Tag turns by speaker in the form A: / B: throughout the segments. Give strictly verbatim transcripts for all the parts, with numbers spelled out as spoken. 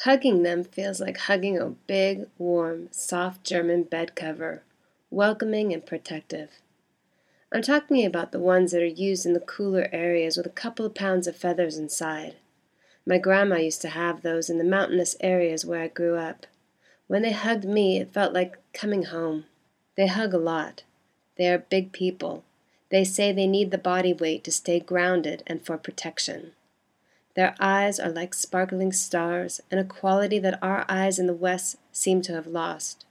A: Hugging them feels like hugging a big, warm, soft German bed cover, welcoming and protective. I'm talking about the ones that are used in the cooler areas with a couple of pounds of feathers inside. My grandma used to have those in the mountainous areas where I grew up. When they hugged me, it felt like coming home. They hug a lot. They are big people. They say they need the body weight to stay grounded and for protection. Their eyes are like sparkling stars, and a quality that our eyes in the West seem to have lost.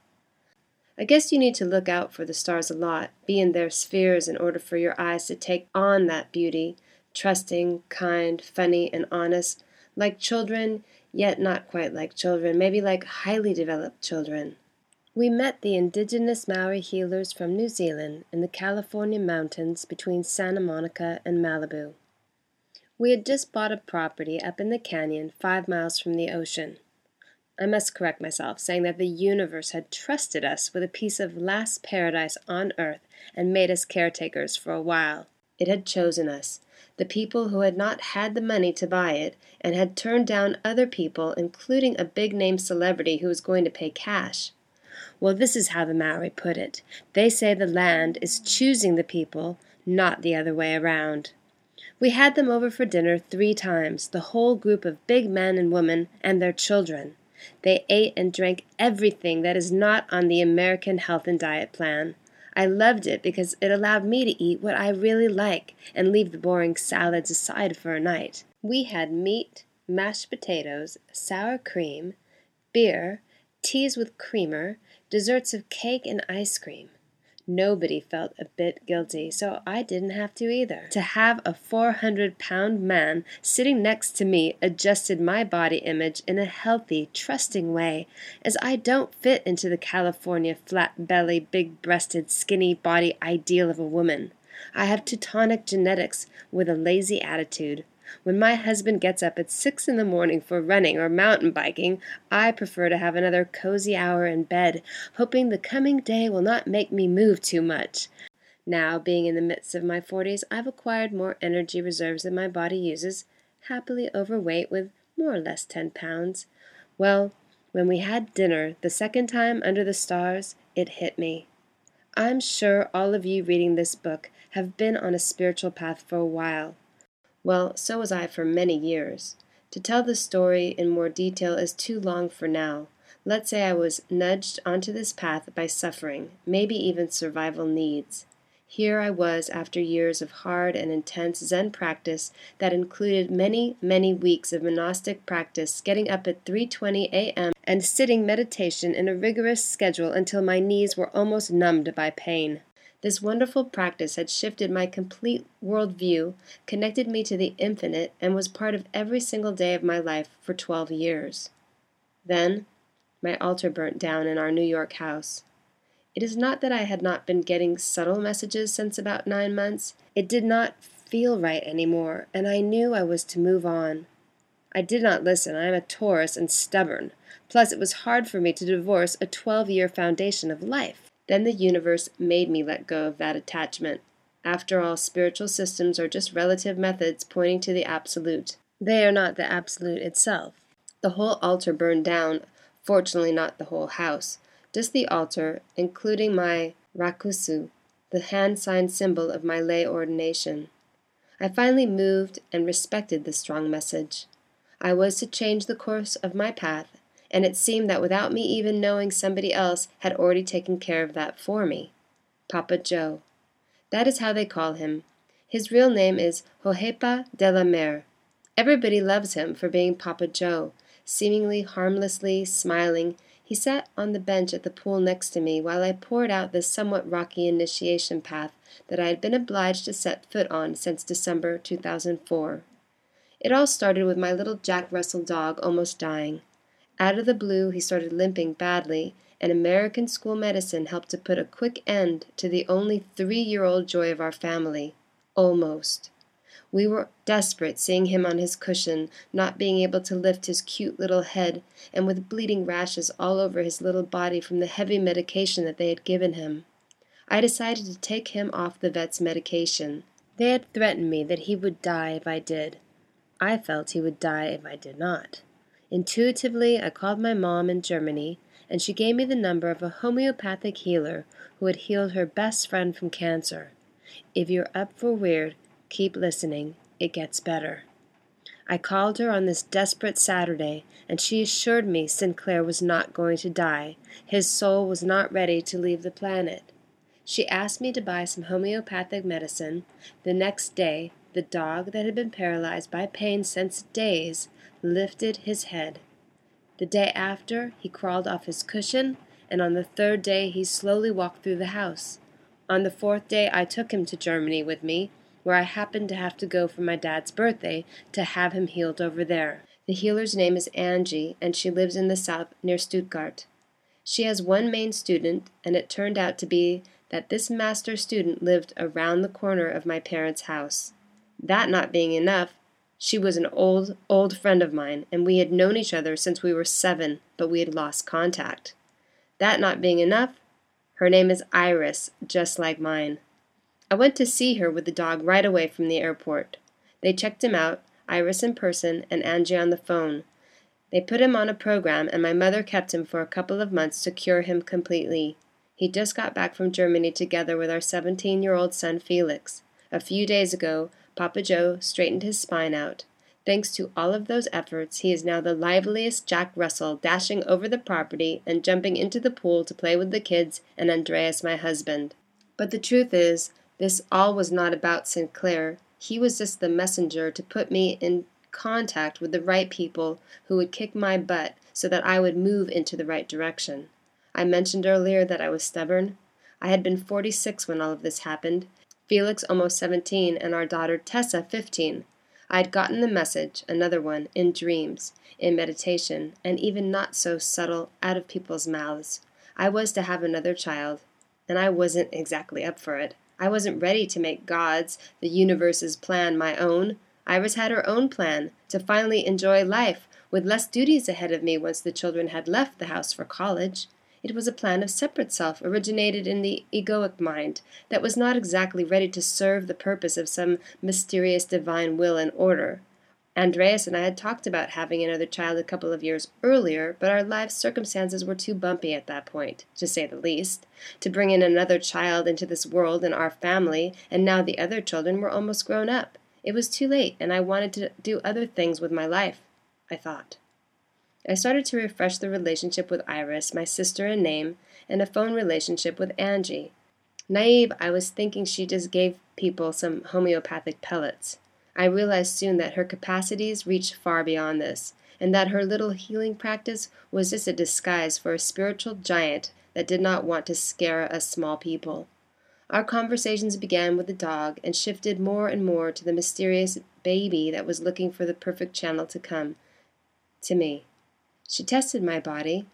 A: I guess you need to look out for the stars a lot, be in their spheres in order for your eyes to take on that beauty, trusting, kind, funny, and honest, like children, yet not quite like children, maybe like highly developed children. We met the indigenous Maori healers from New Zealand in the California mountains between Santa Monica and Malibu. We had just bought a property up in the canyon five miles from the ocean. I must correct myself, saying that the universe had trusted us with a piece of last paradise on earth and made us caretakers for a while. It had chosen us, the people who had not had the money to buy it and had turned down other people, including a big-name celebrity who was going to pay cash. Well, this is how the Maori put it. They say the land is choosing the people, not the other way around. We had them over for dinner three times, the whole group of big men and women and their children. They ate and drank everything that is not on the American health and diet plan. I loved it because it allowed me to eat what I really like and leave the boring salads aside for a night. We had meat, mashed potatoes, sour cream, beer, teas with creamer, desserts of cake and ice cream. Nobody felt a bit guilty, so I didn't have to either. To have a four hundred pound man sitting next to me adjusted my body image in a healthy, trusting way, as I don't fit into the California flat-belly, big-breasted, skinny body ideal of a woman. I have Teutonic genetics with a lazy attitude. When my husband gets up at six in the morning for running or mountain biking, I prefer to have another cozy hour in bed, hoping the coming day will not make me move too much. Now, being in the midst of my forties, I've acquired more energy reserves than my body uses, happily overweight with more or less ten pounds. Well, when we had dinner the second time under the stars, it hit me. I'm sure all of you reading this book have been on a spiritual path for a while. Well, so was I for many years. To tell the story in more detail is too long for now. Let's say I was nudged onto this path by suffering, maybe even survival needs. Here I was after years of hard and intense Zen practice that included many, many weeks of monastic practice, getting up at three twenty a.m. and sitting meditation in a rigorous schedule until my knees were almost numbed by pain. This wonderful practice had shifted my complete worldview, connected me to the infinite, and was part of every single day of my life for twelve years. Then, my altar burnt down in our New York house. It is not that I had not been getting subtle messages since about nine months. It did not feel right anymore, and I knew I was to move on. I did not listen. I am a Taurus and stubborn. Plus, it was hard for me to divorce a twelve-year foundation of life. Then the universe made me let go of that attachment. After all, spiritual systems are just relative methods pointing to the absolute. They are not the absolute itself. The whole altar burned down, fortunately not the whole house, just the altar, including my rakusu, the hand-signed symbol of my lay ordination. I finally moved and respected the strong message. I was to change the course of my path, and it seemed that without me even knowing, somebody else had already taken care of that for me. Papa Joe. That is how they call him. His real name is Hohepa de la Mer. Everybody loves him for being Papa Joe. Seemingly harmlessly smiling, he sat on the bench at the pool next to me while I poured out this somewhat rocky initiation path that I had been obliged to set foot on since December two thousand four. It all started with my little Jack Russell dog almost dying. Out of the blue, he started limping badly, and American school medicine helped to put a quick end to the only three-year-old joy of our family. Almost. We were desperate seeing him on his cushion, not being able to lift his cute little head, and with bleeding rashes all over his little body from the heavy medication that they had given him. I decided to take him off the vet's medication. They had threatened me that he would die if I did. I felt he would die if I did not. Intuitively, I called my mom in Germany, and she gave me the number of a homeopathic healer who had healed her best friend from cancer. If you're up for weird, keep listening. It gets better. I called her on this desperate Saturday, and she assured me Sinclair was not going to die. His soul was not ready to leave the planet. She asked me to buy some homeopathic medicine. The next day, the dog that had been paralyzed by pain since days lifted his head. The day after, he crawled off his cushion, and on the third day he slowly walked through the house. On the fourth day, I took him to Germany with me, where I happened to have to go for my dad's birthday to have him healed over there. The healer's name is Angie, and she lives in the south near Stuttgart. She has one main student, and it turned out to be that this master student lived around the corner of my parents' house. That not being enough, she was an old, old friend of mine, and we had known each other since we were seven, but we had lost contact. That not being enough, her name is Iris, just like mine. I went to see her with the dog right away from the airport. They checked him out, Iris in person and Angie on the phone. They put him on a program, and my mother kept him for a couple of months to cure him completely. He just got back from Germany together with our seventeen-year-old son Felix. A few days ago, Papa Joe straightened his spine out. Thanks to all of those efforts, he is now the liveliest Jack Russell, dashing over the property and jumping into the pool to play with the kids and Andreas, my husband. But the truth is, this all was not about Sinclair. He was just the messenger to put me in contact with the right people who would kick my butt so that I would move into the right direction. I mentioned earlier that I was stubborn. I had been forty-six when all of this happened, Felix almost seventeen, and our daughter Tessa fifteen. I had gotten the message, another one, in dreams, in meditation, and even not so subtle, out of people's mouths. I was to have another child, and I wasn't exactly up for it. I wasn't ready to make God's, the universe's plan my own. Iris had her own plan, to finally enjoy life, with less duties ahead of me once the children had left the house for college. It was a plan of separate self, originated in the egoic mind, that was not exactly ready to serve the purpose of some mysterious divine will and order. Andreas and I had talked about having another child a couple of years earlier, but our life circumstances were too bumpy at that point, to say the least, to bring in another child into this world and our family, and now the other children were almost grown up. It was too late, and I wanted to do other things with my life, I thought. I started to refresh the relationship with Iris, my sister in name, and a phone relationship with Angie. Naive, I was thinking she just gave people some homeopathic pellets. I realized soon that her capacities reached far beyond this, and that her little healing practice was just a disguise for a spiritual giant that did not want to scare us small people. Our conversations began with the dog and shifted more and more to the mysterious baby that was looking for the perfect channel to come to me. She tested my body,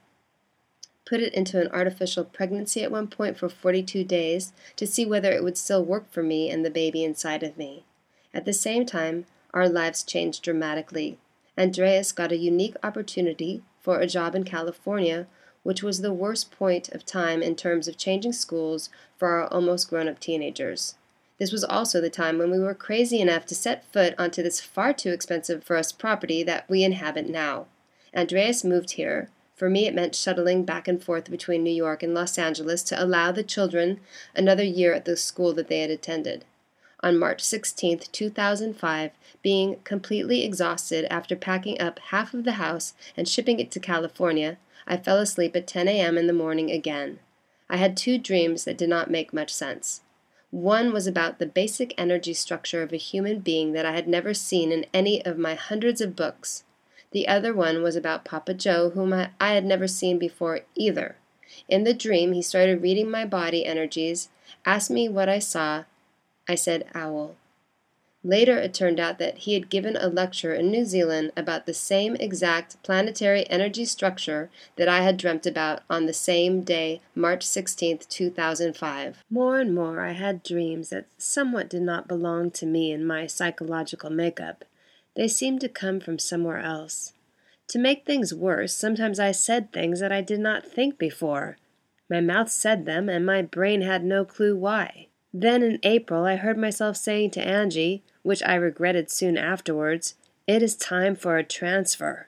A: put it into an artificial pregnancy at one point for forty-two days to see whether it would still work for me and the baby inside of me. At the same time, our lives changed dramatically. Andreas got a unique opportunity for a job in California, which was the worst point of time in terms of changing schools for our almost grown-up teenagers. This was also the time when we were crazy enough to set foot onto this far too expensive for us property that we inhabit now. Andreas moved here. For me, it meant shuttling back and forth between New York and Los Angeles to allow the children another year at the school that they had attended. On March sixteenth, two thousand five, being completely exhausted after packing up half of the house and shipping it to California, I fell asleep at ten a.m. in the morning again. I had two dreams that did not make much sense. One was about the basic energy structure of a human being that I had never seen in any of my hundreds of books. The other one was about Papa Joe, whom I, I had never seen before either. In the dream, he started reading my body energies, asked me what I saw. I said owl. Later, it turned out that he had given a lecture in New Zealand about the same exact planetary energy structure that I had dreamt about on the same day, March sixteenth, two thousand five. More and more, I had dreams that somewhat did not belong to me and my psychological makeup. They seemed to come from somewhere else. To make things worse, sometimes I said things that I did not think before. My mouth said them, and my brain had no clue why. Then in April, I heard myself saying to Angie, which I regretted soon afterwards, "It is time for a transfer."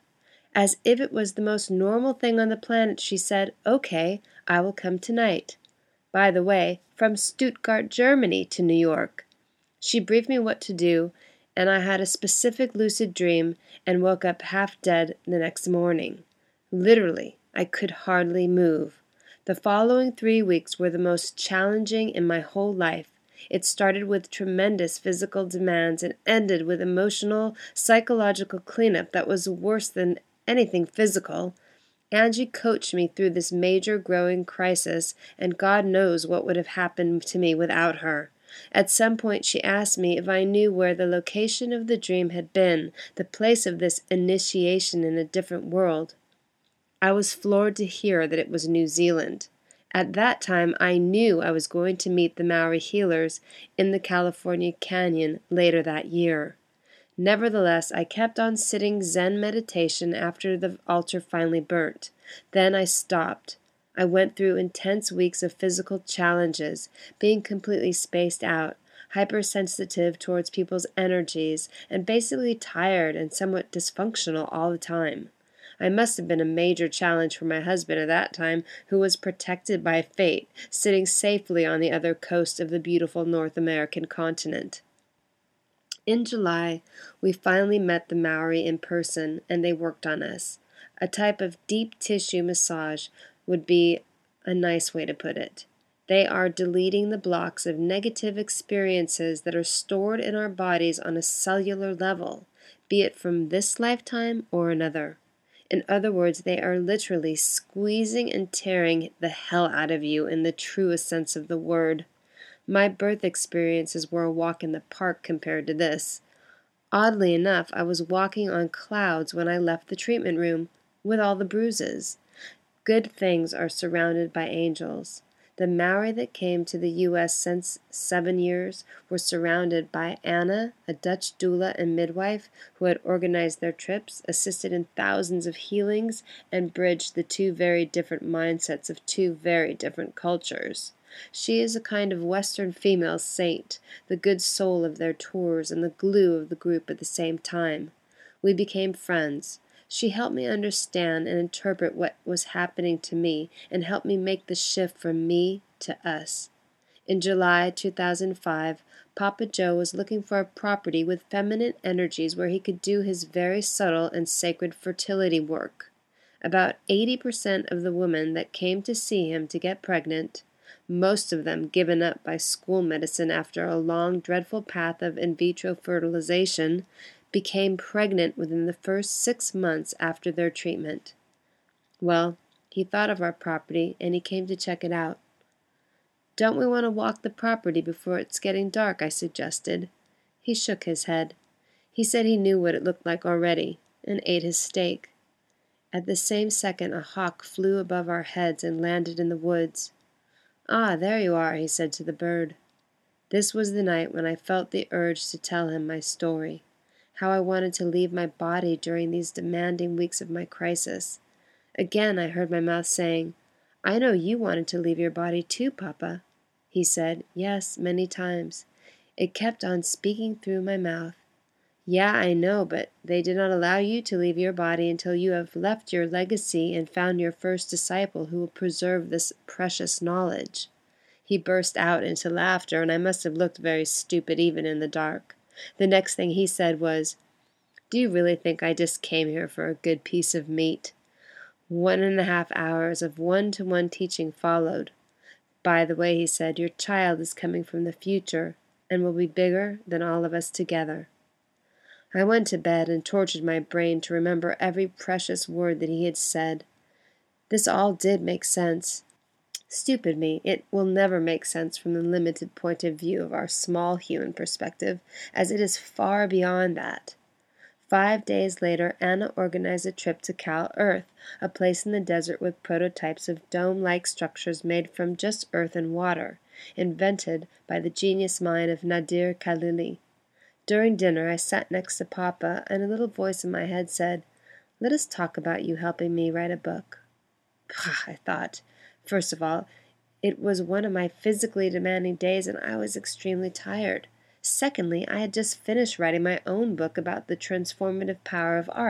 A: As if it was the most normal thing on the planet, she said, "Okay, I will come tonight. By the way, from Stuttgart, Germany to New York." She briefed me what to do, and I had a specific lucid dream and woke up half dead the next morning. Literally, I could hardly move. The following three weeks were the most challenging in my whole life. It started with tremendous physical demands and ended with emotional, psychological cleanup that was worse than anything physical. Angie coached me through this major growing crisis, and God knows what would have happened to me without her. At some point she asked me if I knew where the location of the dream had been, the place of this initiation in a different world. I was floored to hear that it was New Zealand. At that time I knew I was going to meet the Maori healers in the California Canyon later that year. Nevertheless, I kept on sitting Zen meditation after the altar finally burnt. Then I stopped. I went through intense weeks of physical challenges, being completely spaced out, hypersensitive towards people's energies, and basically tired and somewhat dysfunctional all the time. I must have been a major challenge for my husband at that time, who was protected by fate, sitting safely on the other coast of the beautiful North American continent. In July, we finally met the Maori in person, and they worked on us. A type of deep tissue massage would be a nice way to put it. They are deleting the blocks of negative experiences that are stored in our bodies on a cellular level, be it from this lifetime or another. In other words, they are literally squeezing and tearing the hell out of you in the truest sense of the word. My birth experiences were a walk in the park compared to this. Oddly enough, I was walking on clouds when I left the treatment room, with all the bruises. Good things are surrounded by angels. The Maori that came to the U S since seven years were surrounded by Anna, a Dutch doula and midwife who had organized their trips, assisted in thousands of healings, and bridged the two very different mindsets of two very different cultures. She is a kind of Western female saint, the good soul of their tours and the glue of the group at the same time. We became friends. She helped me understand and interpret what was happening to me and helped me make the shift from me to us. In July two thousand five, Papa Joe was looking for a property with feminine energies where he could do his very subtle and sacred fertility work. About eighty percent of the women that came to see him to get pregnant, most of them given up by school medicine after a long, dreadful path of in vitro fertilization, became pregnant within the first six months after their treatment. Well, he thought of our property, and he came to check it out. "Don't we want to walk the property before it's getting dark?" I suggested. He shook his head. He said he knew what it looked like already, and ate his steak. At the same second, a hawk flew above our heads and landed in the woods. "Ah, there you are," he said to the bird. This was the night when I felt the urge to tell him my story, how I wanted to leave my body during these demanding weeks of my crisis. Again I heard my mouth saying, "I know you wanted to leave your body too, Papa." He said, "Yes, many times." It kept on speaking through my mouth. "Yeah, I know, but they did not allow you to leave your body until you have left your legacy and found your first disciple who will preserve this precious knowledge." He burst out into laughter, and I must have looked very stupid even in the dark. The next thing he said was, "Do you really think I just came here for a good piece of meat?" One and a half hours of one-to-one teaching followed. "By the way," he said, "your child is coming from the future and will be bigger than all of us together." I went to bed and tortured my brain to remember every precious word that he had said. This all did make sense. Stupid me, it will never make sense from the limited point of view of our small human perspective, as it is far beyond that. Five days later, Anna organized a trip to Cal Earth, a place in the desert with prototypes of dome-like structures made from just earth and water, invented by the genius mind of Nadir Khalili. During dinner, I sat next to Papa, and a little voice in my head said, "Let us talk about you helping me write a book." Pah, I thought. First of all, it was one of my physically demanding days, and I was extremely tired. Secondly, I had just finished writing my own book about the transformative power of art.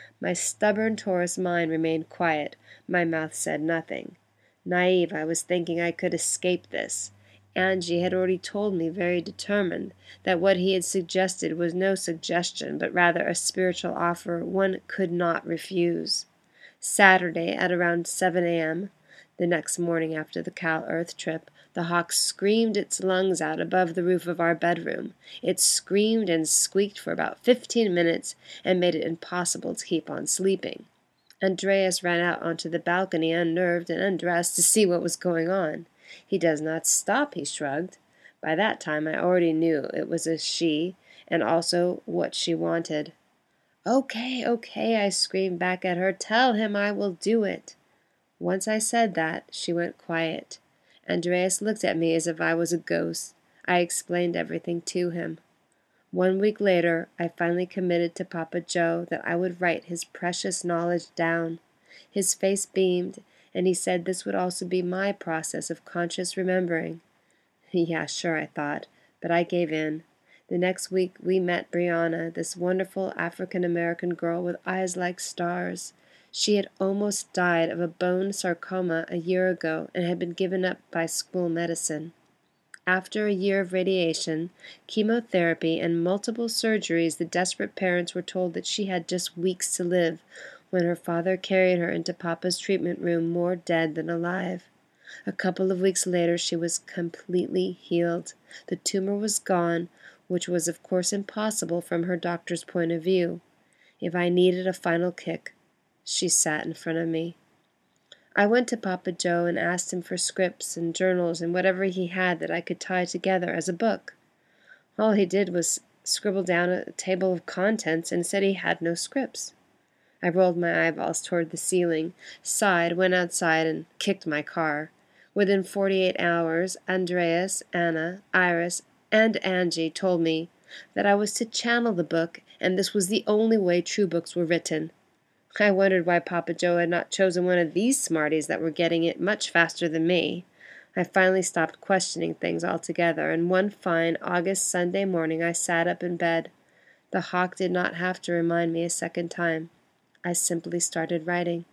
A: My stubborn Taurus mind remained quiet. My mouth said nothing. Naive, I was thinking I could escape this. Angie had already told me, very determined, that what he had suggested was no suggestion, but rather a spiritual offer one could not refuse. Saturday, at around seven a.m., the next morning after the Cal Earth trip, the hawk screamed its lungs out above the roof of our bedroom. It screamed and squeaked for about fifteen minutes and made it impossible to keep on sleeping. Andreas ran out onto the balcony, unnerved and undressed, to see what was going on. He does not stop, he shrugged. By that time I already knew it was a she, and also what she wanted. "Okay, okay," I screamed back at her. "Tell him I will do it." Once I said that, she went quiet. Andreas looked at me as if I was a ghost. I explained everything to him. One week later, I finally committed to Papa Joe that I would write his precious knowledge down. His face beamed, and he said this would also be my process of conscious remembering. Yeah, sure, I thought, but I gave in. The next week we met Brianna, this wonderful African-American girl with eyes like stars. She had almost died of a bone sarcoma a year ago and had been given up by school medicine. After a year of radiation, chemotherapy, and multiple surgeries, the desperate parents were told that she had just weeks to live when her father carried her into Papa's treatment room more dead than alive. A couple of weeks later she was completely healed. The tumor was gone, which was of course impossible from her doctor's point of view. If I needed a final kick, she sat in front of me. I went to Papa Joe and asked him for scripts and journals and whatever he had that I could tie together as a book. All he did was scribble down a table of contents and said he had no scripts. I rolled my eyeballs toward the ceiling, sighed, went outside, and kicked my car. Within forty-eight hours, Andreas, Anna, Iris, and Angie told me that I was to channel the book, and this was the only way true books were written. I wondered why Papa Joe had not chosen one of these smarties that were getting it much faster than me. I finally stopped questioning things altogether, and one fine August Sunday morning I sat up in bed. The hawk did not have to remind me a second time. I simply started writing.